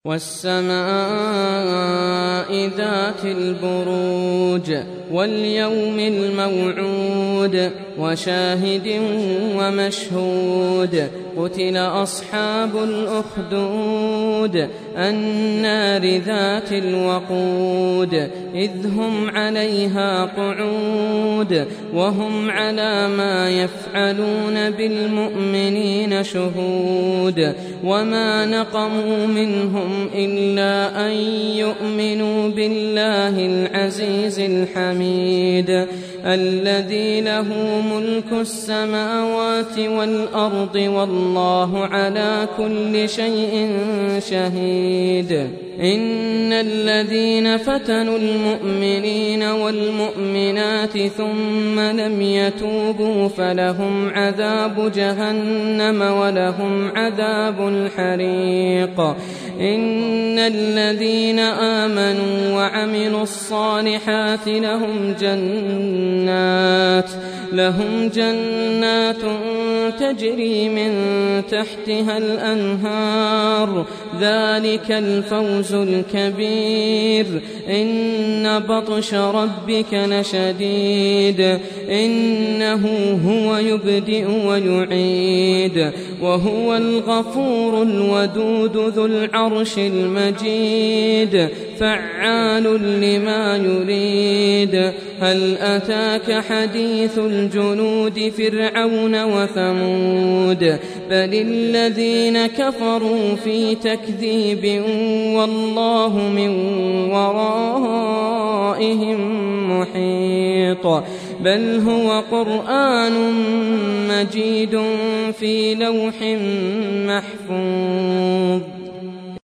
والسماء ذات البروج واليوم الموعود وشاهد ومشهود قتل أصحاب الأخدود النار ذات الوقود إذ هم عليها قعود وهم على ما يفعلون بالمؤمنين شهود وما نقموا منهم إلا أن يؤمنوا بالله العزيز الحميد الذي له ملك السماوات والأرض والله على كل شيء شهيد إن الذين فتنوا المؤمنين والمؤمنات ثم لم يتوبوا فلهم عذاب جهنم ولهم عذاب الحريق إن الذين آمنوا وعملوا الصالحات لهم جنات تجري من تحتها الأنهار ذلك الفوز الكبير إن بطش ربك لشديد إنه هو يبدئ ويعيد وهو الغفور الودود ذو العرش المجيد فعال لما يريد هل أتاك حديث الجنود فرعون وثمود بل الذين كفروا في تكذيب والله من ورائهم محيط بل هو قرآن مجيد في لوح محفوظ